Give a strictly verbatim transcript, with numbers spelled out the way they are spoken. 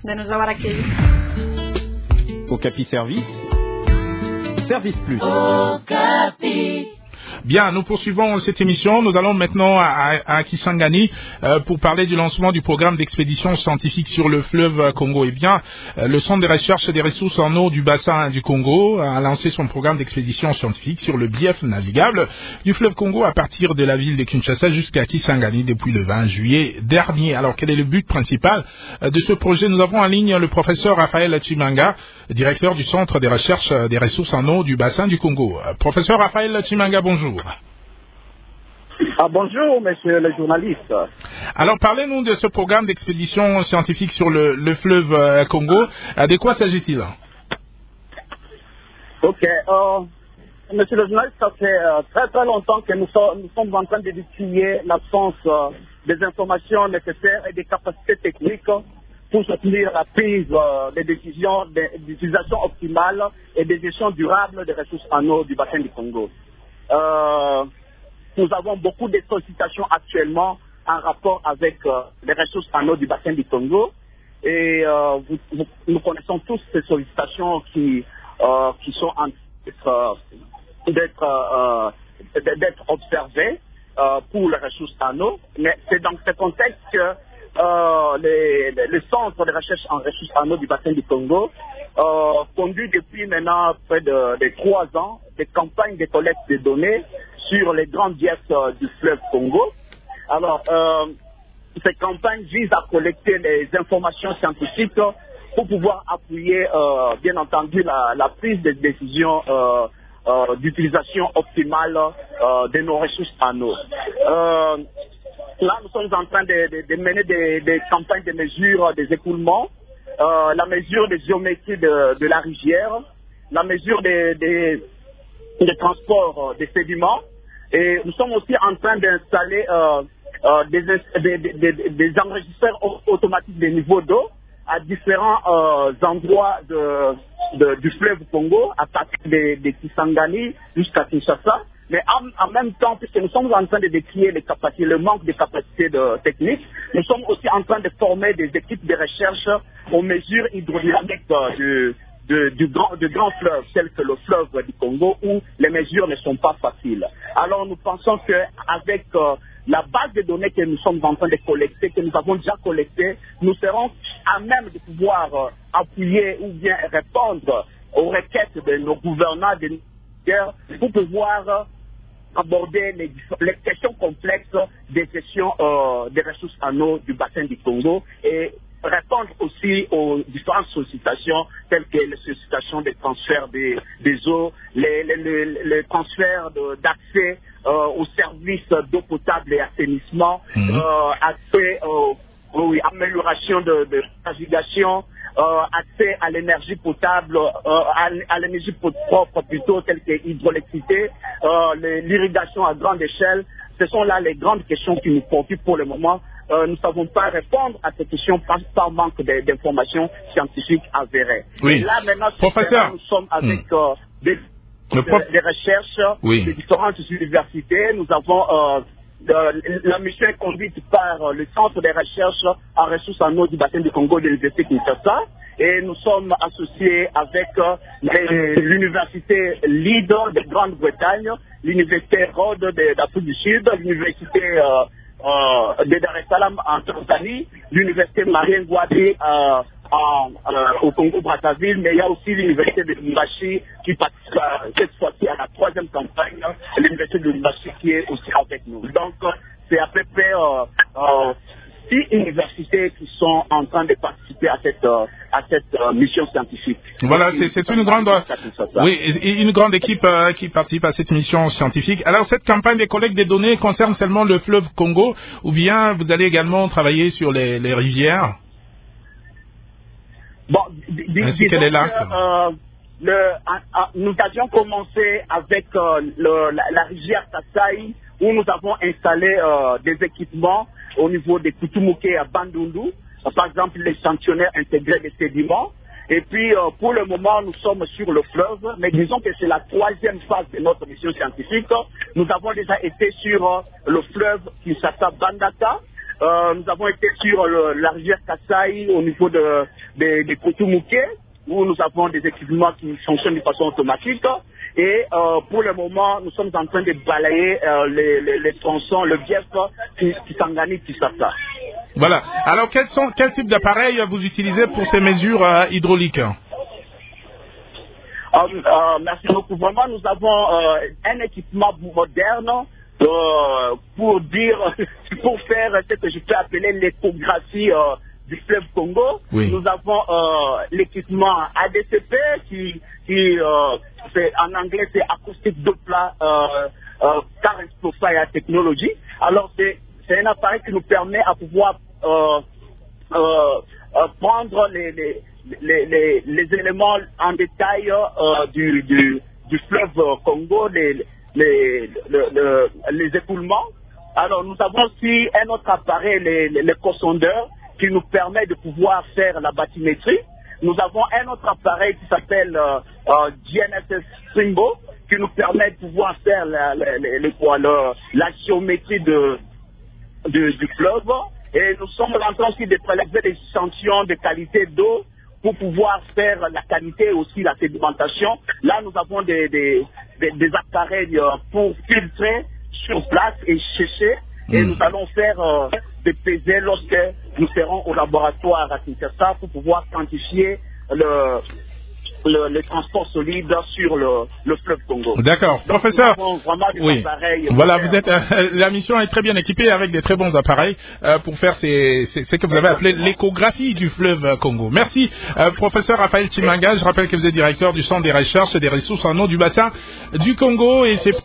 de nous avoir accueillis. Okapi Service, Service Plus. Okapi. Bien, nous poursuivons cette émission. Nous allons maintenant à, à Kisangani euh, pour parler du lancement du programme d'expédition scientifique sur le fleuve Congo. Eh bien, euh, le Centre de recherche et des ressources en eau du bassin du Congo a lancé son programme d'expédition scientifique sur le bief navigable du fleuve Congo à partir de la ville de Kinshasa jusqu'à Kisangani depuis le vingt juillet dernier. Alors, quel est le but principal euh, de ce projet? Nous avons en ligne le professeur Raphaël Chimanga, directeur du Centre de recherche et des ressources en eau du bassin du Congo. Euh, professeur Raphaël Chimanga, bonjour. Ah, bonjour, monsieur le journaliste. Alors, parlez-nous de ce programme d'expédition scientifique sur le, le fleuve euh, Congo. Euh, de quoi s'agit-il? Ok. Euh, monsieur le journaliste, ça fait euh, très très longtemps que nous, so nous sommes en train de décrier l'absence euh, des informations nécessaires et des capacités techniques pour soutenir la prise euh, des décisions d'utilisation optimale et de gestion durable des ressources en eau du bassin du Congo. Euh, nous avons beaucoup de sollicitations actuellement en rapport avec euh, les ressources en eau du bassin du Congo et euh, vous, vous, nous connaissons tous ces sollicitations qui, euh, qui sont en d'être euh, d'être observées euh, pour les ressources en eau, mais c'est dans ce contexte que euh, les, les, le centre de recherche en ressources en eau du bassin du Congo euh, conduit depuis maintenant près de, de trois ans des campagnes de collecte de données sur les grandes biefs euh, du fleuve Congo. Alors, euh, ces campagnes visent à collecter les informations scientifiques pour pouvoir appuyer, euh, bien entendu, la, la prise de décision euh, euh, d'utilisation optimale euh, de nos ressources en eau. Euh, là, nous sommes en train de, de, de mener des, des campagnes de mesure des écoulements, euh, la mesure des géométries de, de la rivière, la mesure des, des, des transports des sédiments, et nous sommes aussi en train d'installer euh, euh, des, des, des, des enregistreurs automatiques des niveaux d'eau à différents euh, endroits de, de, du fleuve Congo, à partir de, de Kisangani jusqu'à Kinshasa. Mais en, en même temps, puisque nous sommes en train de décrire les capacités, le manque de capacités de, techniques, nous sommes aussi en train de former des équipes de recherche aux mesures hydrodynamiques euh, du, de, du grand, de grands fleuves, tels que le fleuve du Congo, où les mesures ne sont pas faciles. Alors nous pensons qu'avec euh, la base de données que nous sommes en train de collecter, que nous avons déjà collectées, nous serons à même de pouvoir euh, appuyer ou bien répondre aux requêtes de nos gouvernants, de nos leaders, pour pouvoir euh, aborder les, les questions complexes des gestions euh, des ressources en eau du bassin du Congo et répondre aussi aux différentes sollicitations telles que les sollicitations des transferts des, des eaux, les, les, les, les transferts d'accès euh, aux services d'eau potable et assainissement, mmh. euh, accès euh, oui, amélioration de, de navigation, euh, accès à l'énergie potable, euh, à, à l'énergie propre plutôt, telle que l'hydroélectricité, euh, l'irrigation à grande échelle. Ce sont là les grandes questions qui nous préoccupent pour le moment. Euh, nous ne savons pas répondre à ces questions par, par manque d'informations scientifiques avérées. Oui. Et là, maintenant, professeur, nous sommes avec hmm. euh, des, prof... des, des recherches oui. de différentes universités. Nous avons euh, de, la mission est conduite par euh, le Centre de recherche en ressources en eau du bassin du Congo de l'Université Kinshasa. Et nous sommes associés avec euh, l'université Leader de Grande-Bretagne, l'université Rhodes d'Afrique du Sud, l'université euh, euh, de Dar es Salaam en Tanzanie, l'université Marien Ngouabi euh, en, euh, au Congo-Brazzaville, mais il y a aussi l'université de Lumbashi qui participe euh, cette fois-ci à la troisième campagne, l'université de Lumbashi qui est aussi avec nous. Donc c'est à peu près euh, euh, six universités qui sont en train de participer à cette, euh, à cette euh, mission scientifique. Voilà, c'est une grande, oui, une grande équipe euh, qui participe à cette mission scientifique. Alors, cette campagne de collecte des données concerne seulement le fleuve Congo, ou bien vous allez également travailler sur les, les rivières? Bon, ainsi que les lacs. Euh, le, a, a, nous avions commencé avec euh, le, la, la rivière Kasai, où nous avons installé euh, des équipements au niveau des Kutumuke à Bandundu, par exemple l'échantillonneur intégré des sédiments. Et puis euh, pour le moment nous sommes sur le fleuve, mais disons que c'est la troisième phase de notre mission scientifique. Nous avons déjà été sur euh, le fleuve Kinshasa Bandaka, Euh, nous avons été sur le, la rivière Kasaï au niveau de, de, de Kotumouké, où nous avons des équipements qui fonctionnent de façon automatique. Et euh, pour le moment, nous sommes en train de balayer euh, les, les, les tronçons, le bief qui, qui s'engage, qui s'attaque. Voilà. Alors, quels sont, quel type d'appareil vous utilisez pour ces mesures euh, hydrauliques? euh, euh, Merci beaucoup. Vraiment, nous avons euh, un équipement moderne euh, pour dire, pour faire ce que je peux appeler l'échographie euh, du fleuve Congo. Oui. Nous avons euh, l'équipement A D C P qui, qui euh, c'est, en anglais c'est Acoustic Doppler euh, euh, Current Profile Technology. Alors c'est, c'est un appareil qui nous permet à pouvoir euh, euh, euh, prendre les, les, les, les, les éléments en détail euh, du, du, du fleuve Congo, les, les, le, le, les écoulements. Alors nous avons aussi un autre appareil, les, les, les co-sondeurs, qui nous permet de pouvoir faire la bathymétrie. Nous avons un autre appareil qui s'appelle euh, euh, G N S S Stringbo, qui nous permet de pouvoir faire la, la, la, la, la, la géométrie de, de, du fleuve. Et nous sommes en train aussi de prélever des échantillons de qualité d'eau pour pouvoir faire la qualité et aussi la sédimentation. Là, nous avons des, des, des, des appareils pour filtrer sur place et sécher. Et mmh. nous allons faire euh, des P V lorsque nous serons au laboratoire à Kinshasa pour pouvoir quantifier le, le, le transport solide sur le, le fleuve Congo. D'accord, donc, professeur. Oui. Voilà, vous êtes euh, la mission est très bien équipée avec des très bons appareils euh, pour faire ces, ces, ce que vous avez appelé l'échographie du fleuve Congo. Merci, euh, professeur Raphaël Chimanga. Je rappelle que vous êtes directeur du Centre des recherches et des ressources en eau du bassin du Congo et c'est